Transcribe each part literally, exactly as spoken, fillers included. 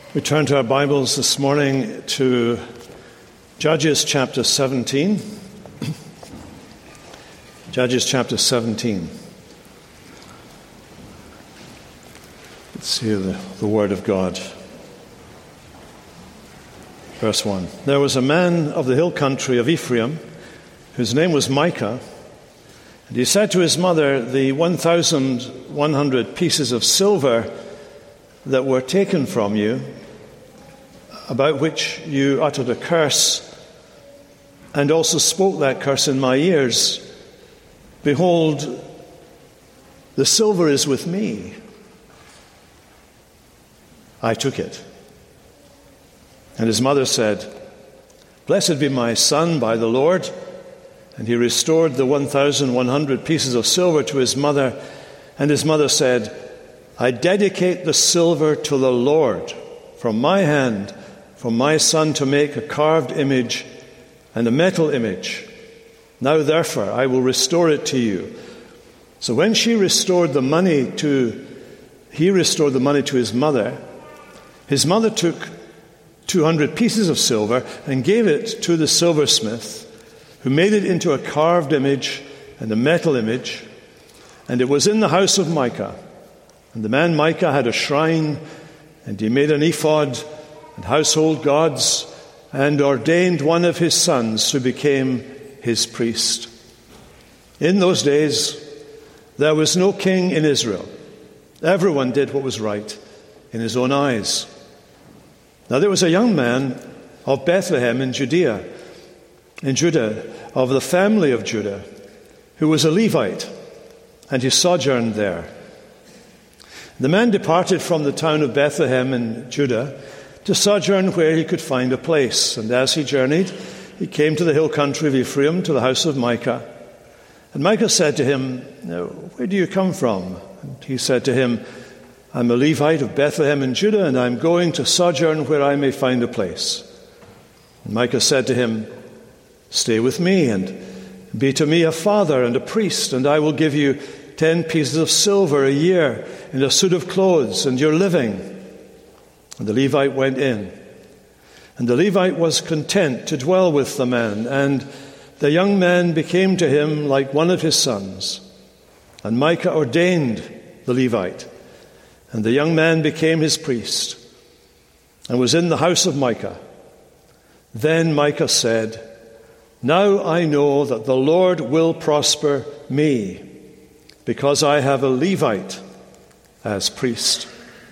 We turn to our Bibles this morning to Judges chapter seventeen. Judges chapter seventeen. Let's hear the, the word of God. Verse one. There was a man of the hill country of Ephraim, whose name was Micah, and he said to his mother, "The one thousand one hundred pieces of silver that were taken from you, about which you uttered a curse, and also spoke that curse in my ears, behold, the silver is with me. I took it." And his mother said, "Blessed be my son by the Lord." And he restored the one thousand one hundred pieces of silver to his mother. And his mother said, "I dedicate the silver to the Lord from my hand, for my son to make a carved image and a metal image. Now therefore I will restore it to you." So when she restored the money to, he restored the money to his mother, his mother took two hundred pieces of silver and gave it to the silversmith, who made it into a carved image and a metal image, and it was in the house of Micah. And the man Micah had a shrine, and he made an ephod and household gods, and ordained one of his sons who became his priest. In those days there was no king in Israel. Everyone did what was right in his own eyes. Now there was a young man of Bethlehem in Judea, in Judah, of the family of Judah, who was a Levite, and he sojourned there. The man departed from the town of Bethlehem in Judah to sojourn where he could find a place. And as he journeyed, he came to the hill country of Ephraim, to the house of Micah. And Micah said to him, "Now, where do you come from?" And he said to him, "I'm a Levite of Bethlehem in Judah, and I'm going to sojourn where I may find a place." And Micah said to him, "Stay with me, and be to me a father and a priest, and I will give you ten pieces of silver a year, and a suit of clothes, and your living." And the Levite went in. And the Levite was content to dwell with the man, and the young man became to him like one of his sons. And Micah ordained the Levite, and the young man became his priest, and was in the house of Micah. Then Micah said, "Now I know that the Lord will prosper me, because I have a Levite as priest."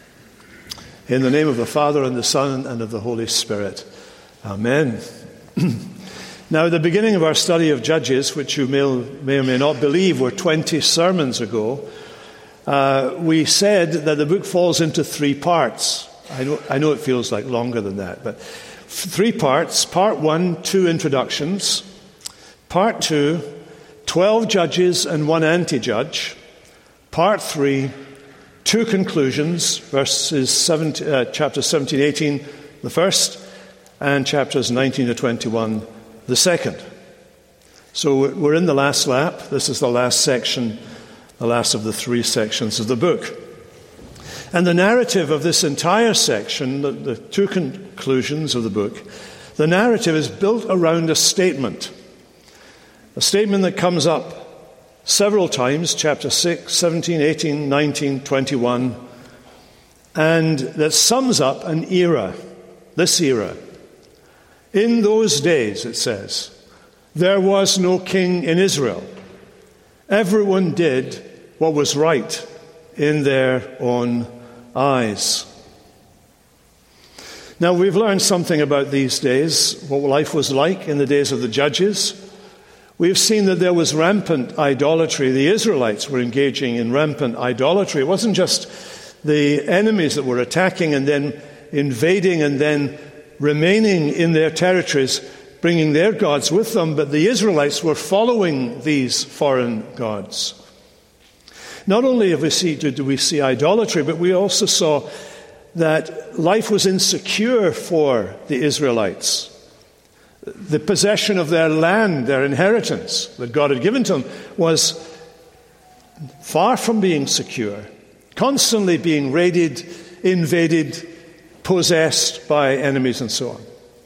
In the name of the Father, and the Son, and of the Holy Spirit. Amen. Now, at the beginning of our study of Judges, which you may, may or may not believe were twenty sermons ago, uh, we said that the book falls into three parts. I know, I know it feels like longer than that, but three parts. Part one, two introductions. Part two, twelve judges and one anti-judge. Part three, two conclusions, verses seventeen, uh, chapters seventeen, eighteen, the first, and chapters nineteen to twenty-one, the second. So we're in the last lap. This is the last section, the last of the three sections of the book. And the narrative of this entire section, the, the two conclusions of the book, the narrative is built around a statement. A statement that comes up several times, chapter six, seventeen, eighteen, nineteen, twenty-one, and that sums up an era, this era. In those days, it says, there was no king in Israel. Everyone did what was right in their own eyes. Now, we've learned something about these days, what life was like in the days of the judges. We've seen that there was rampant idolatry. The Israelites were engaging in rampant idolatry. It wasn't just the enemies that were attacking and then invading and then remaining in their territories, bringing their gods with them, but the Israelites were following these foreign gods. Not only have we see, did we see idolatry, but we also saw that life was insecure for the Israelites. The possession of their land, their inheritance that God had given to them, was far from being secure, constantly being raided, invaded, possessed by enemies and so on.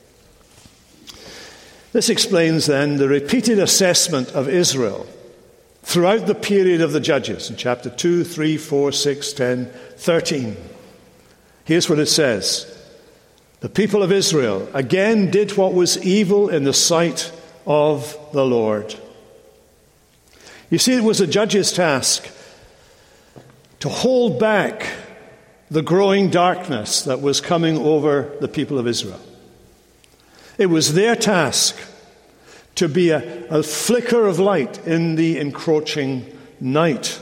This explains then the repeated assessment of Israel throughout the period of the Judges in chapter two, three, four, six, ten, thirteen. Here's what it says. The people of Israel again did what was evil in the sight of the Lord. You see, it was a judge's task to hold back the growing darkness that was coming over the people of Israel. It was their task to be a, a flicker of light in the encroaching night.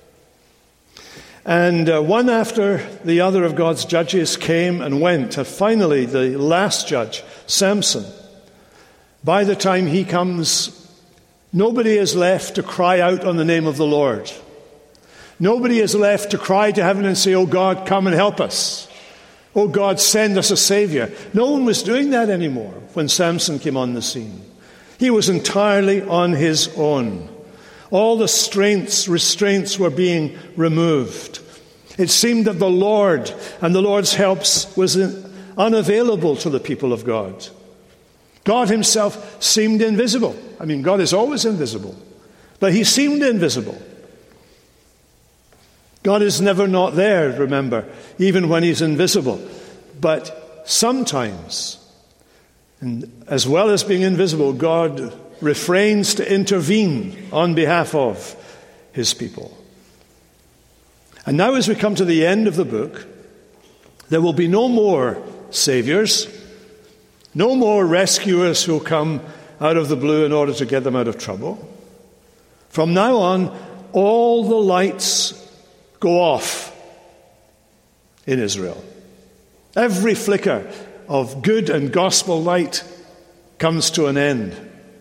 And uh, one after the other of God's judges came and went. And finally, the last judge, Samson, by the time he comes, nobody is left to cry out on the name of the Lord. Nobody is left to cry to heaven and say, "Oh God, come and help us. Oh God, send us a Savior." No one was doing that anymore when Samson came on the scene. He was entirely on his own. All the strengths, restraints were being removed. It seemed that the Lord and the Lord's helps was unavailable to the people of God. God himself seemed invisible. I mean, God is always invisible, but he seemed invisible. God is never not there, remember, even when he's invisible. But sometimes, and as well as being invisible, God refrains to intervene on behalf of his people. And now as we come to the end of the book, there will be no more saviors, no more rescuers who come out of the blue in order to get them out of trouble. From now on, all the lights go off in Israel. Every flicker of good and gospel light comes to an end.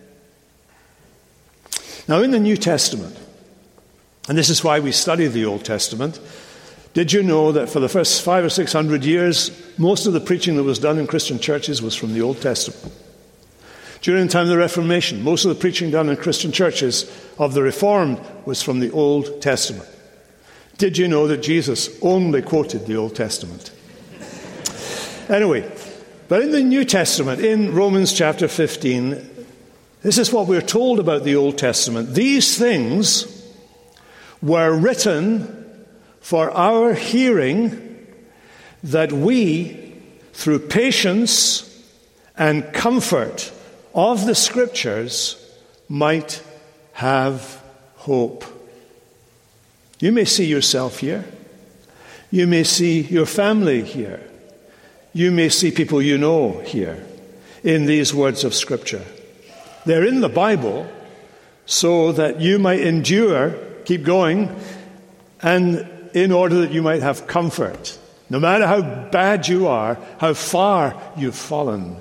Now, in the New Testament, and this is why we study the Old Testament, did you know that for the first five or six hundred years, most of the preaching that was done in Christian churches was from the Old Testament? During the time of the Reformation, most of the preaching done in Christian churches of the Reformed was from the Old Testament. Did you know that Jesus only quoted the Old Testament? Anyway, but in the New Testament, in Romans chapter fifteen, this is what we're told about the Old Testament. These things were written for our hearing, that we, through patience and comfort of the Scriptures, might have hope. You may see yourself here. You may see your family here. You may see people you know here in these words of Scripture. They're in the Bible so that you might endure, keep going, and in order that you might have comfort. No matter how bad you are, how far you've fallen,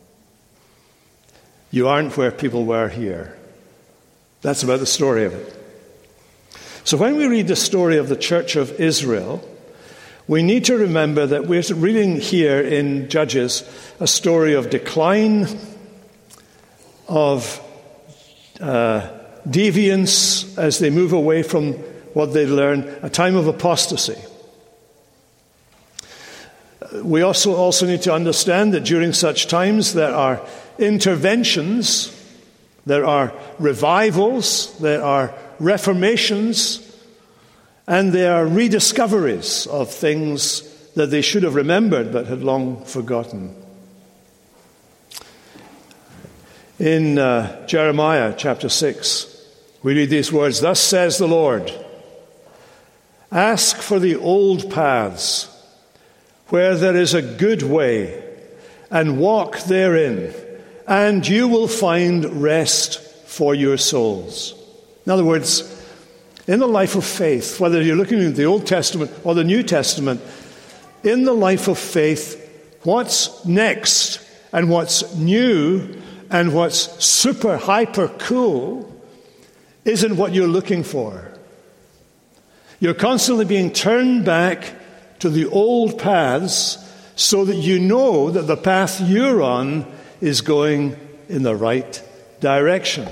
you aren't where people were here. That's about the story of it. So when we read the story of the Church of Israel, we need to remember that we're reading here in Judges a story of decline, of uh, deviance as they move away from what they learned, a time of apostasy. We also, also need to understand that during such times there are interventions, there are revivals, there are reformations, and there are rediscoveries of things that they should have remembered but had long forgotten. In uh, Jeremiah chapter six, we read these words, "Thus says the Lord, ask for the old paths, where there is a good way, and walk therein, and you will find rest for your souls." In other words, in the life of faith, whether you're looking at the Old Testament or the New Testament, in the life of faith, what's next and what's new and what's super hyper cool isn't what you're looking for. You're constantly being turned back to the old paths so that you know that the path you're on is going in the right direction.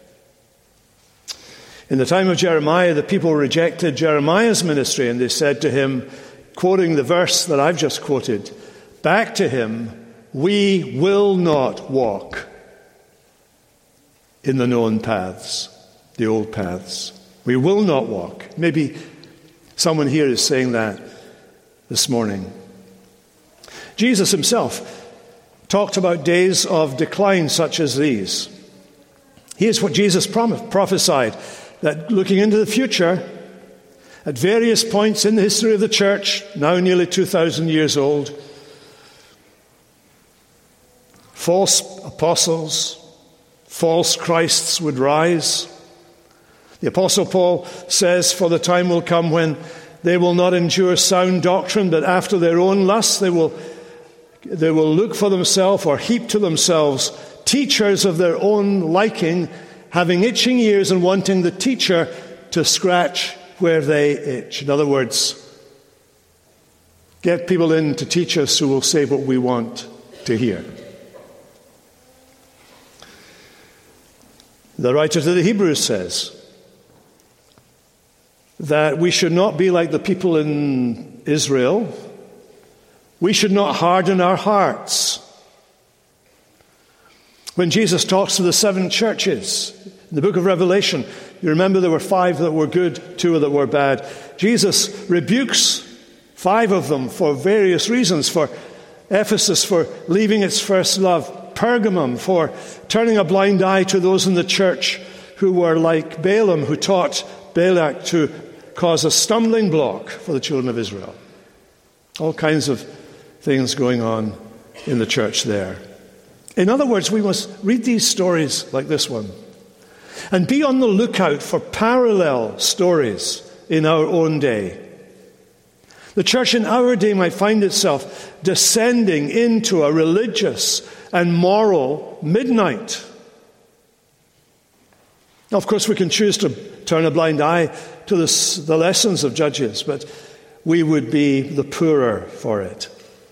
In the time of Jeremiah, the people rejected Jeremiah's ministry, and they said to him, quoting the verse that I've just quoted, back to him, we will not walk in the known paths, the old paths. We will not walk. Maybe someone here is saying that this morning. Jesus himself talked about days of decline such as these. Here's what Jesus prom- prophesied, that looking into the future, at various points in the history of the church, now nearly two thousand years old, false apostles, false Christs would rise. The Apostle Paul says, for the time will come when they will not endure sound doctrine, but after their own lusts they will, they will look for themselves or heap to themselves teachers of their own liking, having itching ears and wanting the teacher to scratch where they itch. In other words, get people in to teach us who will say what we want to hear. The writer to the Hebrews says that we should not be like the people in Israel. We should not harden our hearts. When Jesus talks to the seven churches in the book of Revelation, you remember there were five that were good, two that were bad. Jesus rebukes five of them for various reasons. For Ephesus, for leaving its first love. Pergamum, for turning a blind eye to those in the church who were like Balaam, who taught Balak to cause a stumbling block for the children of Israel. All kinds of things going on in the church there. In other words, we must read these stories like this one and be on the lookout for parallel stories in our own day. The church in our day might find itself descending into a religious and moral midnight. Now, of course, we can choose to turn a blind eye to this, the lessons of Judges, but we would be the poorer for it.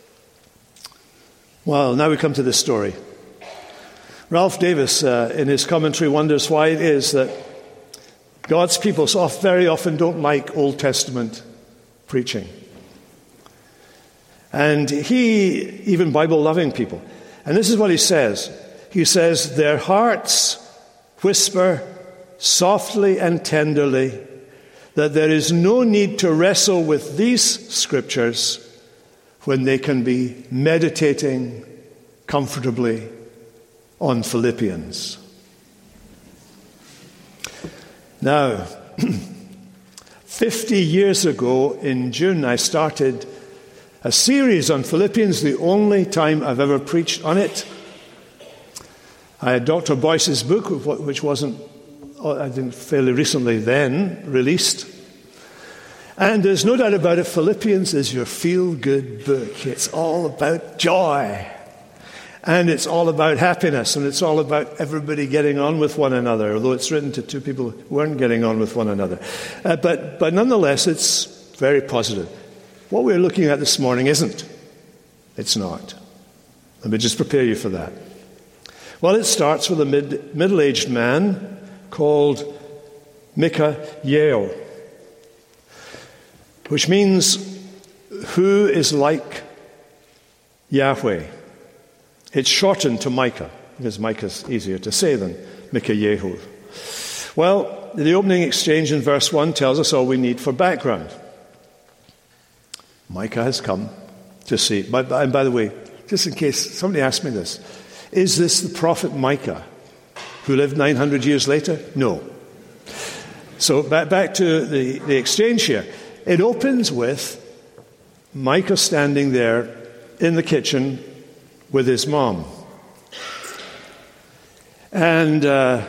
Well, now we come to this story. Ralph Davis, uh, in his commentary, wonders why it is that God's people so very often don't like Old Testament preaching. And he, even Bible-loving people, and this is what he says. He says, their hearts whisper softly and tenderly that there is no need to wrestle with these scriptures when they can be meditating comfortably on Philippians. Now, fifty years ago in June, I started a series on Philippians, the only time I've ever preached on it. I had Doctor Boyce's book, which wasn't, I think, fairly recently then released. And there's no doubt about it, Philippians is your feel-good book. It's all about joy. And it's all about happiness, and it's all about everybody getting on with one another, although it's written to two people who weren't getting on with one another. Uh, but, but nonetheless, it's very positive. What we're looking at this morning isn't. It's not. Let me just prepare you for that. Well, it starts with a mid, middle-aged man called Micah-Yeo, which means who is like Yahweh. It's shortened to Micah, because Micah's easier to say than Micah-Yehu. Well, the opening exchange in verse one tells us all we need for background. Micah has come to see. And by the way, just in case somebody asked me this, is this the prophet Micah who lived nine hundred years later? No. So back, back to the, the exchange here. It opens with Micah standing there in the kitchen with his mom. And uh,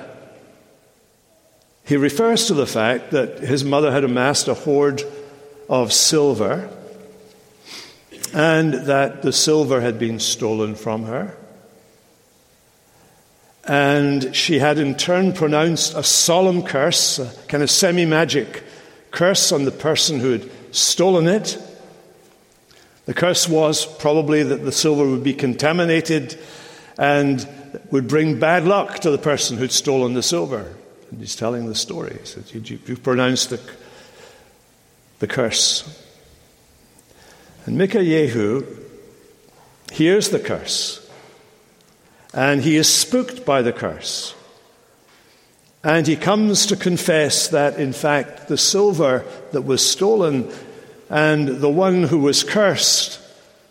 he refers to the fact that his mother had amassed a hoard of silver and that the silver had been stolen from her. And she had in turn pronounced a solemn curse, a kind of semi-magic curse on the person who had stolen it. The curse was probably that the silver would be contaminated and would bring bad luck to the person who'd stolen the silver. And he's telling the story. He said, you, you pronounced the, the curse. And Micah-Yehu hears the curse, and he is spooked by the curse. And he comes to confess that, in fact, the silver that was stolen and the one who was cursed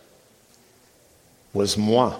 was moi.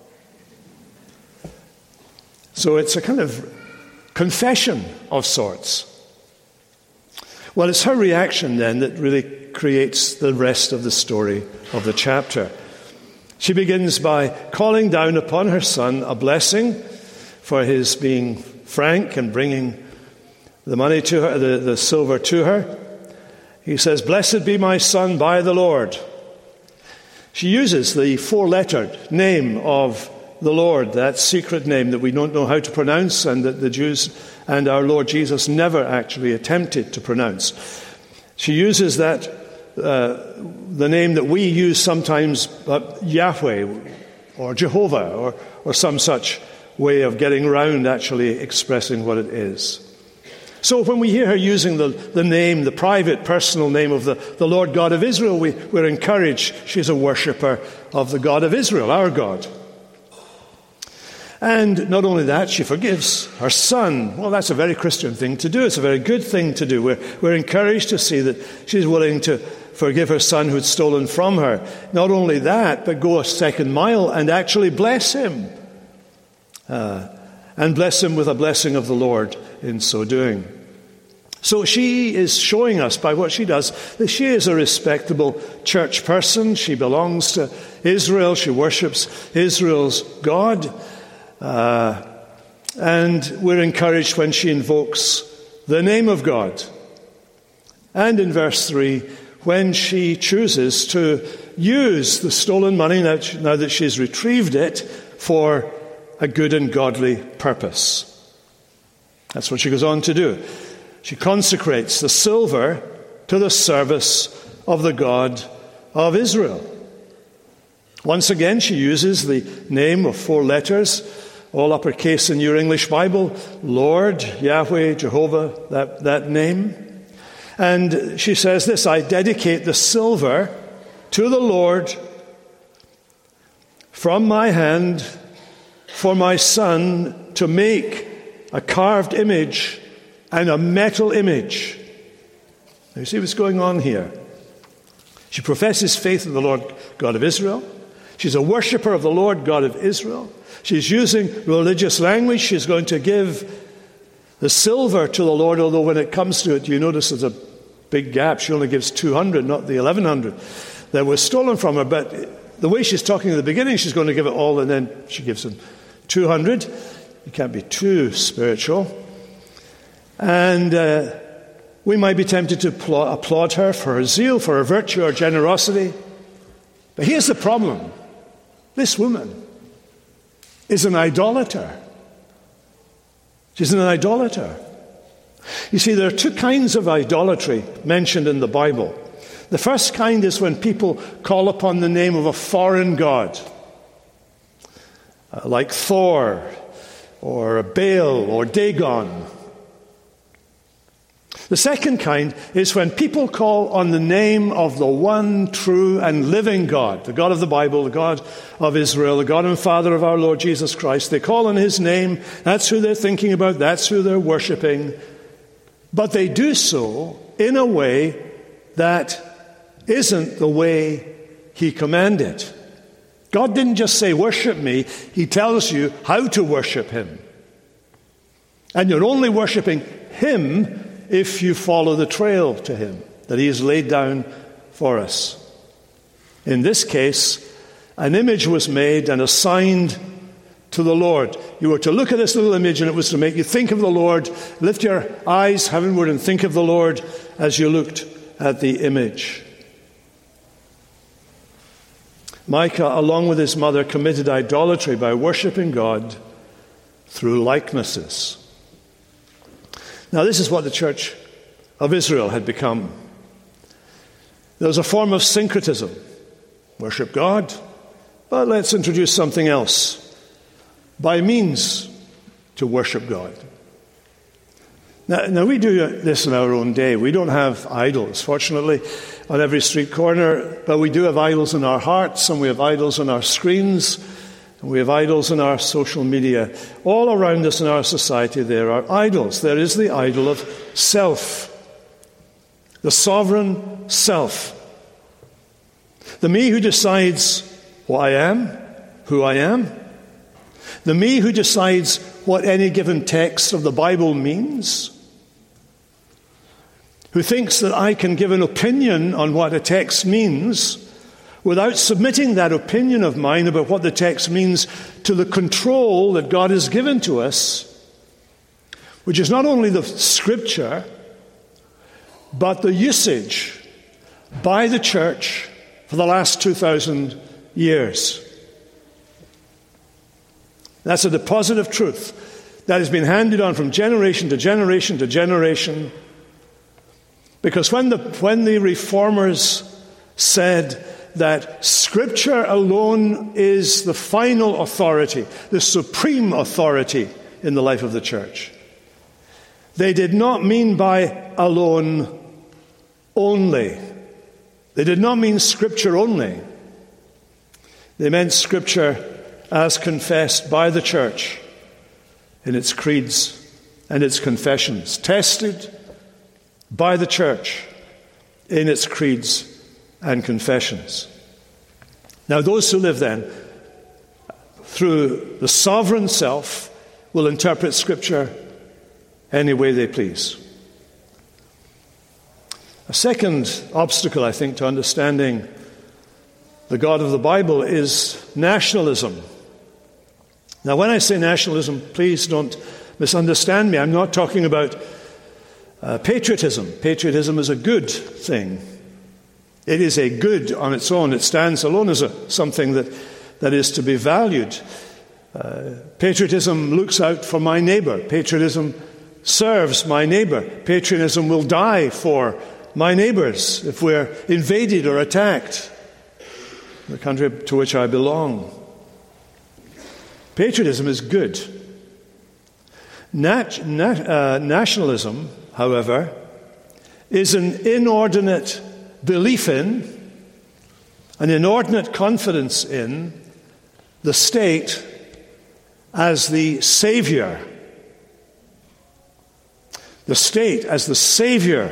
So it's a kind of confession of sorts. Well, it's her reaction then that really creates the rest of the story of the chapter. She begins by calling down upon her son a blessing for his being frank and bringing the money to her, the, the silver to her. He says, "Blessed be my son by the Lord." She uses the four-lettered name of the Lord, that secret name that we don't know how to pronounce and that the Jews and our Lord Jesus never actually attempted to pronounce. She uses that, uh, the name that we use sometimes, uh, Yahweh or Jehovah or, or some such way of getting around actually expressing what it is. So when we hear her using the, the name, the private, personal name of the, the Lord God of Israel, we, we're encouraged she's a worshipper of the God of Israel, our God. And not only that, she forgives her son. Well, that's a very Christian thing to do. It's a very good thing to do. We're, we're encouraged to see that she's willing to forgive her son who'd stolen from her. Not only that, but go a second mile and actually bless him. Uh, and bless him with a blessing of the Lord in so doing. So she is showing us by what she does that she is a respectable church person. She belongs to Israel. She worships Israel's God. Uh, and we're encouraged when she invokes the name of God. And in verse three, when she chooses to use the stolen money, now, now that she's retrieved it, for a good and godly purpose. That's what she goes on to do. She consecrates the silver to the service of the God of Israel. Once again, she uses the name of four letters, all uppercase in your English Bible, Lord, Yahweh, Jehovah, that, that name. And she says this, "I dedicate the silver to the Lord from my hand for my son to make a carved image and a metal image." Now you see what's going on here. She professes faith in the Lord God of Israel. She's a worshipper of the Lord God of Israel. She's using religious language. She's going to give the silver to the Lord, although when it comes to it, you notice there's a big gap. She only gives two hundred, not the eleven hundred that was stolen from her. But the way she's talking at the beginning, she's going to give it all, and then she gives him two hundred. You can't be too spiritual. And uh, we might be tempted to applaud, applaud her for her zeal, for her virtue or generosity. But here's the problem. This woman is an idolater. She's an idolater. You see, there are two kinds of idolatry mentioned in the Bible. The first kind is when people call upon the name of a foreign god, uh, like Thor or Baal or Dagon. The second kind is when people call on the name of the one true and living God, the God of the Bible, the God of Israel, the God and Father of our Lord Jesus Christ. They call on his name. That's who they're thinking about. That's who they're worshiping. But they do so in a way that isn't the way he commanded. God didn't just say, worship me. He tells you how to worship him. And you're only worshiping him if you follow the trail to him that he has laid down for us. In this case, an image was made and assigned to the Lord. You were to look at this little image and it was to make you think of the Lord. Lift your eyes heavenward and think of the Lord as you looked at the image. Micah, along with his mother, committed idolatry by worshiping God through likenesses. Now, this is what the church of Israel had become. There was a form of syncretism. Worship God, but let's introduce something else by means to worship God. Now, now we do this in our own day. We don't have idols. Fortunately, on every street corner, but we do have idols in our hearts, and we have idols on our screens, and we have idols in our social media. All around us in our society there are idols. There is the idol of self, the sovereign self. The me who decides what I am, who I am. The me who decides what any given text of the Bible means. Who thinks that I can give an opinion on what a text means without submitting that opinion of mine about what the text means to the control that God has given to us, which is not only the Scripture, but the usage by the church for the last two thousand years. That's a deposit of truth that has been handed on from generation to generation to generation. Because when the, when the Reformers said that Scripture alone is the final authority, the supreme authority in the life of the church, they did not mean by alone only. They did not mean Scripture only. They meant Scripture as confessed by the church in its creeds and its confessions, tested by the church in its creeds and confessions. Now, those who live then through the sovereign self will interpret Scripture any way they please. A second obstacle, I think, to understanding the God of the Bible is nationalism. Now, when I say nationalism, please don't misunderstand me. I'm not talking about uh, patriotism. Patriotism is a good thing. It is a good on its own. It stands alone as a, something that, that is to be valued. Uh, patriotism looks out for my neighbor. Patriotism serves my neighbor. Patriotism will die for my neighbors if we're invaded or attacked in the country to which I belong. Patriotism is good. Nat, nat, uh, nationalism, however, is an inordinate belief in, an inordinate confidence in the state as the savior. The state as the savior.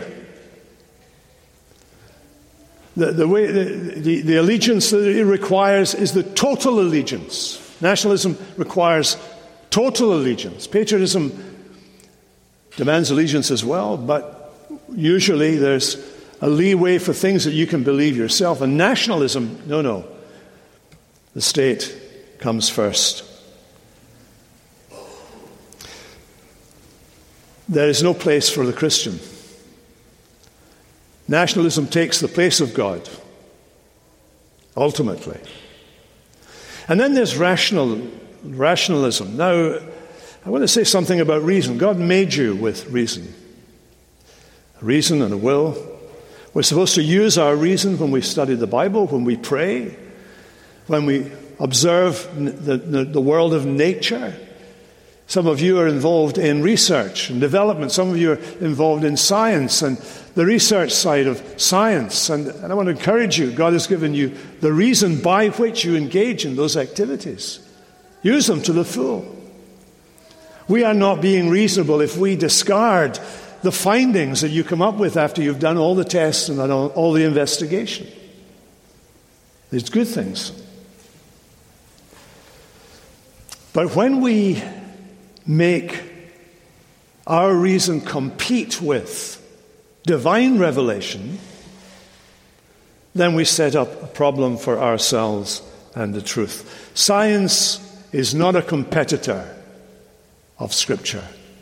The, the, way, the, the, the allegiance that it requires is the total allegiance. Nationalism requires total allegiance. Patriotism demands allegiance as well, but usually there's a leeway for things that you can believe yourself. And nationalism, no, no. The state comes first. There is no place for the Christian. Nationalism takes the place of God, ultimately. And then there's rational, rationalism. Now, I want to say something about reason. God made you with reason. A reason and a will. We're supposed to use our reason when we study the Bible, when we pray, when we observe the, the, the world of nature. Some of you are involved in research and development. Some of you are involved in science and the research side of science. And, and I want to encourage you, God has given you the reason by which you engage in those activities. Use them to the full. We are not being reasonable if we discard the findings that you come up with after you've done all the tests and done all, all the investigation. There's good things. But when we make our reason compete with divine revelation, then we set up a problem for ourselves and the truth. Science is not a competitor of Scripture.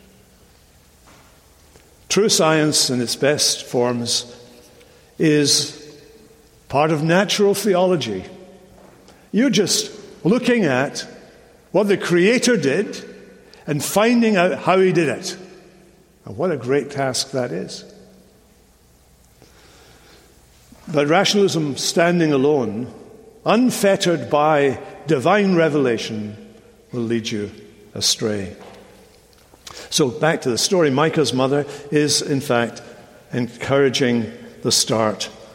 True science in its best forms is part of natural theology. You're just looking at what the Creator did and finding out how he did it. And what a great task that is. But rationalism standing alone, unfettered by divine revelation, will lead you astray. So back to the story. Micah's mother is, in fact, encouraging the start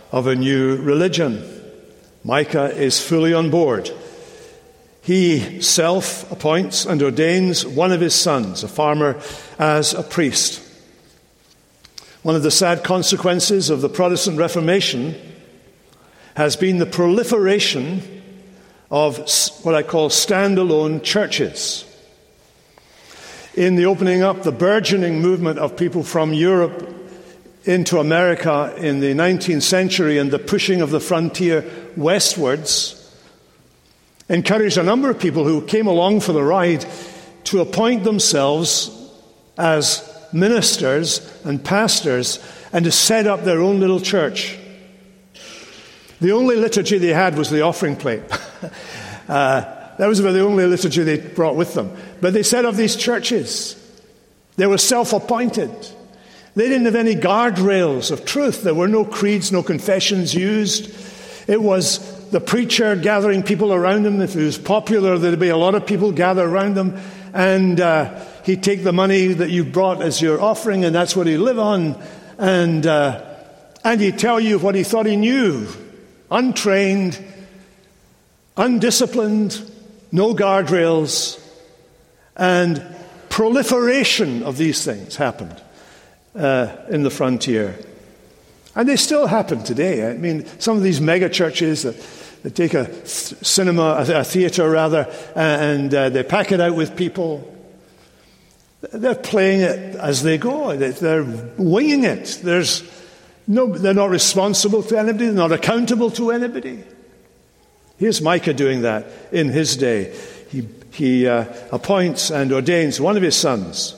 of a new religion. Micah is fully on board. He self-appoints and ordains one of his sons, a farmer, as a priest. One of the sad consequences of the Protestant Reformation has been the proliferation of what I call standalone churches. In the opening up, the burgeoning movement of people from Europe into America in the nineteenth century and the pushing of the frontier westwards encouraged a number of people who came along for the ride to appoint themselves as ministers and pastors and to set up their own little church. The only liturgy they had was the offering plate. uh, that was about the only liturgy they brought with them. But they set up these churches. They were self-appointed. They didn't have any guardrails of truth. There were no creeds, no confessions used. It was the preacher gathering people around him. If he was popular, there'd be a lot of people gather around him. And uh, he'd take the money that you brought as your offering, and that's what he'd live on. And, uh, and he'd tell you what he thought he knew. Untrained, undisciplined, no guardrails. And proliferation of these things happened uh, in the frontier. And they still happen today. I mean, some of these mega churches that, that take a th- cinema, a, a theater rather, and uh, they pack it out with people. They're playing it as they go. They're winging it. There's no, they're not responsible to anybody. They're not accountable to anybody. Here's Micah doing that in his day. He, he uh, appoints and ordains one of his sons,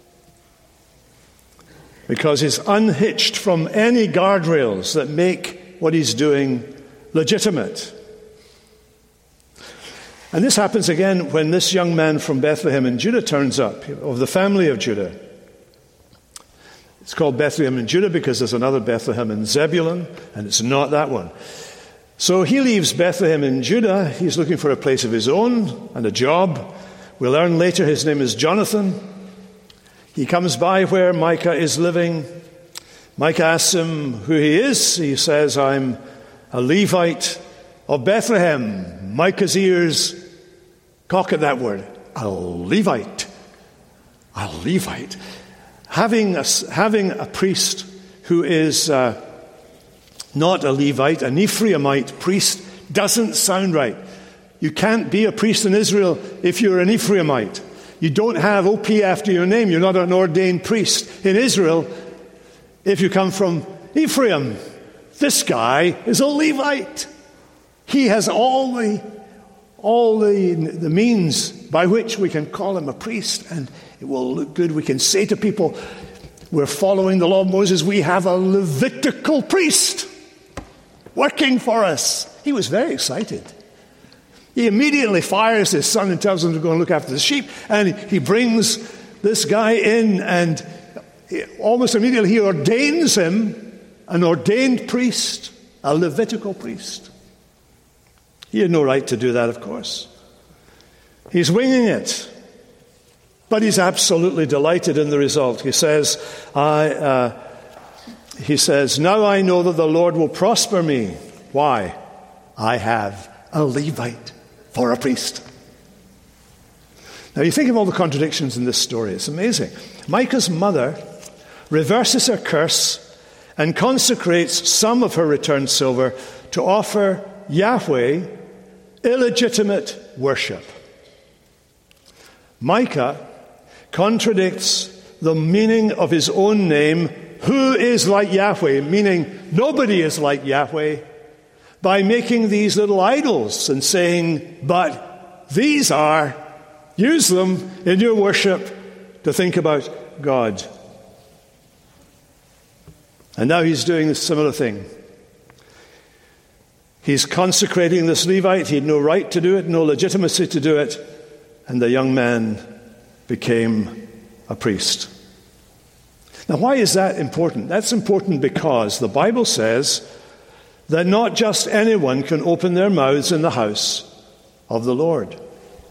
because he's unhitched from any guardrails that make what he's doing legitimate. And this happens again when this young man from Bethlehem in Judah turns up, of the family of Judah. It's called Bethlehem in Judah because there's another Bethlehem in Zebulun, and it's not that one. So he leaves Bethlehem in Judah. He's looking for a place of his own and a job. We'll learn later his name is Jonathan. He comes by where Micah is living. Micah asks him who he is. He says, I'm a Levite of Bethlehem. Micah's ears cock at that word. A Levite. A Levite. Having a, having a priest who is uh, not a Levite, an Ephraimite priest, doesn't sound right. You can't be a priest in Israel if you're an Ephraimite. You don't have O P after your name. You're not an ordained priest. In Israel, if you come from Ephraim, this guy is a Levite. He has all the all the, the means by which we can call him a priest, and it will look good. We can say to people, we're following the law of Moses. We have a Levitical priest working for us. He was very excited. He immediately fires his son and tells him to go and look after the sheep. And he brings this guy in, and almost immediately he ordains him an ordained priest, a Levitical priest. He had no right to do that, of course. He's winging it. But he's absolutely delighted in the result. He says, I, uh, he says, now I know that the Lord will prosper me. Why? I have a Levite for a priest. Now you think of all the contradictions in this story. It's amazing. Micah's mother reverses her curse and consecrates some of her returned silver to offer Yahweh illegitimate worship. Micah contradicts the meaning of his own name, who is like Yahweh, meaning nobody is like Yahweh, by making these little idols and saying, but these are, use them in your worship to think about God. And now he's doing a similar thing. He's consecrating this Levite. He had no right to do it, no legitimacy to do it. And the young man became a priest. Now, why is that important? That's important because the Bible says that not just anyone can open their mouths in the house of the Lord.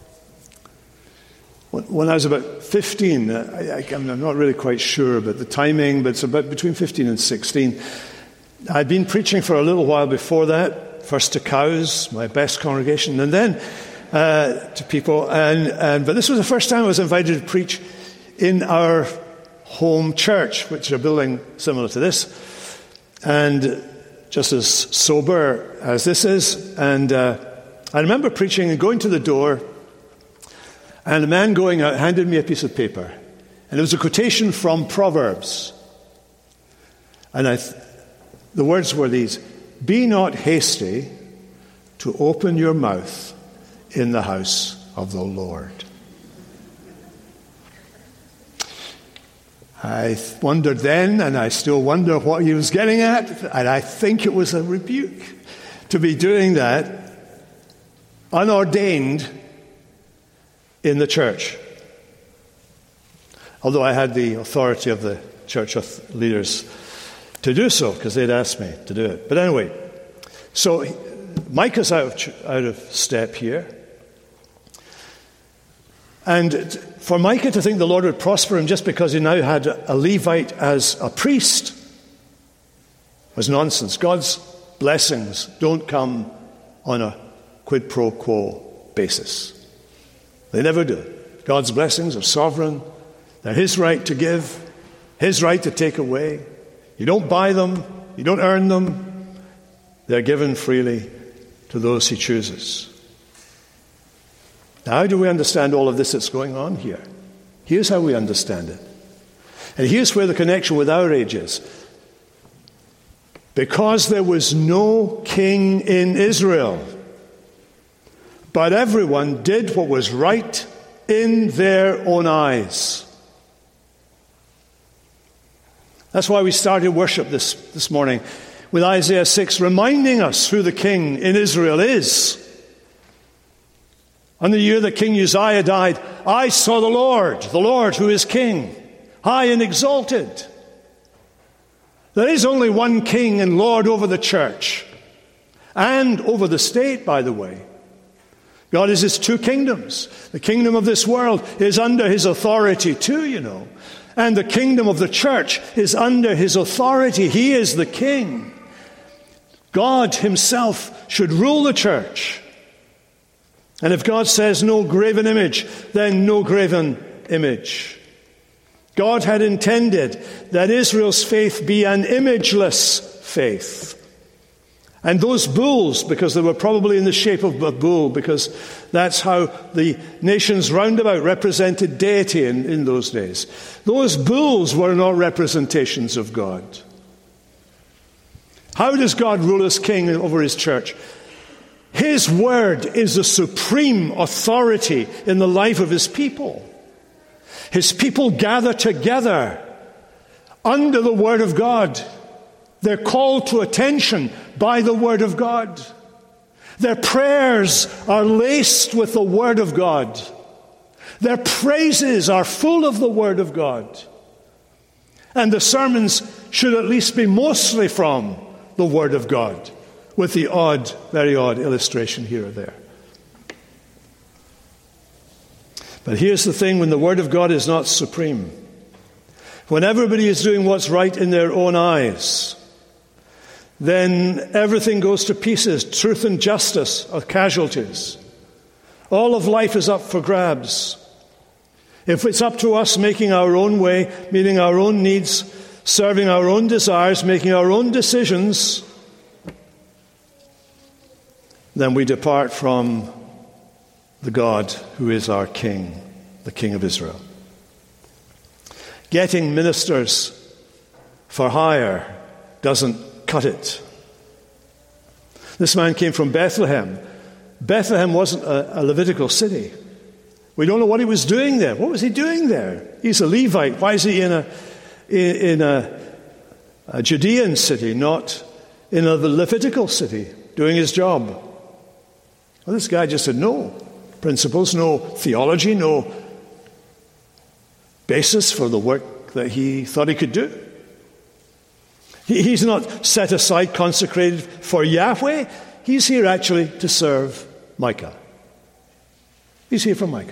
When I was about fifteen, I, I, I'm not really quite sure about the timing, but it's about between fifteen and sixteen, I'd been preaching for a little while before that, first to cows, my best congregation, and then uh, to people. And, and but this was the first time I was invited to preach in our home church, which is a building similar to this, and just as sober as this is. And uh, I remember preaching and going to the door, and a man going out handed me a piece of paper, and it was a quotation from Proverbs. And I th- the words were these: "Be not hasty to open your mouth in the house of the Lord." I wondered then, and I still wonder what he was getting at, and I think it was a rebuke to be doing that unordained in the church. Although I had the authority of the church leaders to do so, because they'd asked me to do it. But anyway, so Micah's out of, out of step here. And for Micah to think the Lord would prosper him just because he now had a Levite as a priest was nonsense. God's blessings don't come on a quid pro quo basis. They never do. God's blessings are sovereign. They're his right to give, his right to take away. You don't buy them. You don't earn them. They're given freely to those he chooses. Now, how do we understand all of this that's going on here? Here's how we understand it. And here's where the connection with our age is. Because there was no king in Israel, but everyone did what was right in their own eyes. That's why we started worship this, this morning with Isaiah six, reminding us who the king in Israel is. On the year that King Uzziah died, I saw the Lord, the Lord who is king, high and exalted. There is only one king and Lord over the church and over the state, by the way. God is his two kingdoms. The kingdom of this world is under his authority too, you know. And the kingdom of the church is under his authority. He is the king. God himself should rule the church. And if God says no graven image, then no graven image. God had intended that Israel's faith be an imageless faith. And those bulls, because they were probably in the shape of a bull, because that's how the nations round about represented deity in, in those days. Those bulls were not representations of God. How does God rule as king over his church? His word is the supreme authority in the life of his people. His people gather together under the word of God. They're called to attention by the word of God. Their prayers are laced with the word of God. Their praises are full of the word of God. And the sermons should at least be mostly from the word of God, with the odd, very odd illustration here or there. But here's the thing, when the word of God is not supreme, when everybody is doing what's right in their own eyes, then everything goes to pieces. Truth and justice are casualties. All of life is up for grabs. If it's up to us making our own way, meeting our own needs, serving our own desires, making our own decisions, then we depart from the God who is our King, the King of Israel. Getting ministers for hire doesn't cut it. This man came from Bethlehem. Bethlehem wasn't a, a Levitical city. We don't know what he was doing there. What was he doing there? He's a Levite. Why is he in a in, in a, a Judean city, not in a Levitical city, doing his job? Well, this guy just had no principles, no theology, no basis for the work that he thought he could do. He, he's not set aside, consecrated for Yahweh. He's here actually to serve Micah. He's here for Micah.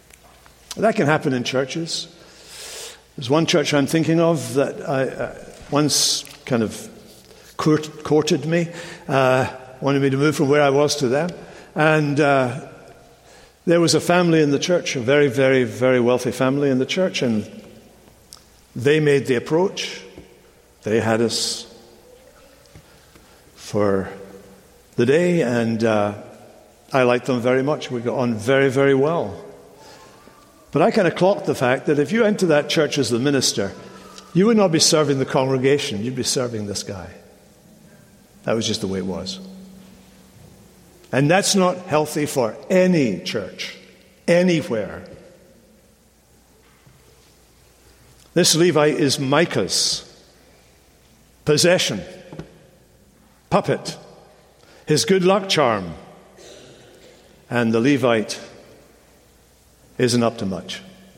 That can happen in churches. There's one church I'm thinking of that I, uh, once kind of court, courted me, uh, wanted me to move from where I was to them. And uh, there was a family in the church, a very, very, very wealthy family in the church, and they made the approach. They had us for the day, and uh, I liked them very much. We got on very, very well. But I kind of clocked the fact that if you enter that church as the minister, you would not be serving the congregation, you'd be serving this guy. That was just the way it was. And that's not healthy for any church, anywhere. This Levite is Micah's possession, puppet, his good luck charm. And the Levite isn't up to much.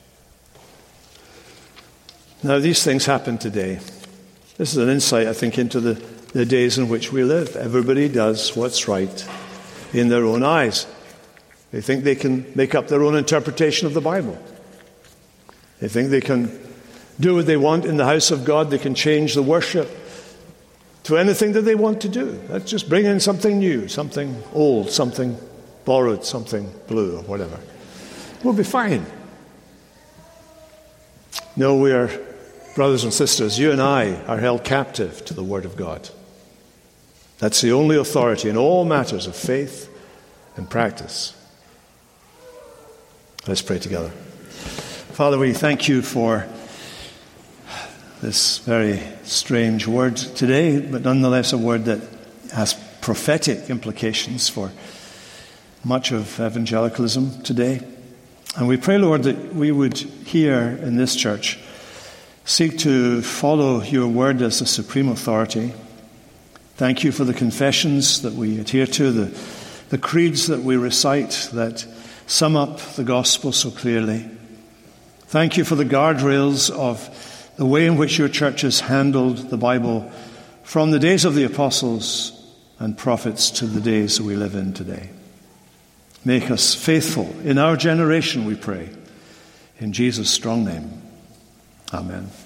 Now, these things happen today. This is an insight, I think, into the, the days in which we live. Everybody does what's right in their own eyes. They think they can make up their own interpretation of the Bible. They think they can do what they want in the house of God. They can change the worship to anything that they want to do. Let's just bring in something new, something old, something borrowed, something blue, or whatever. We'll be fine. No, we are, brothers and sisters, you and I are held captive to the Word of God. That's the only authority in all matters of faith and practice. Let's pray together. Father, we thank you for this very strange word today, but nonetheless a word that has prophetic implications for much of evangelicalism today. And we pray, Lord, that we would here in this church seek to follow your word as the supreme authority. Thank you for the confessions that we adhere to, the, the creeds that we recite that sum up the gospel so clearly. Thank you for the guardrails of the way in which your church has handled the Bible from the days of the apostles and prophets to the days that we live in today. Make us faithful in our generation, we pray. In Jesus' strong name, amen.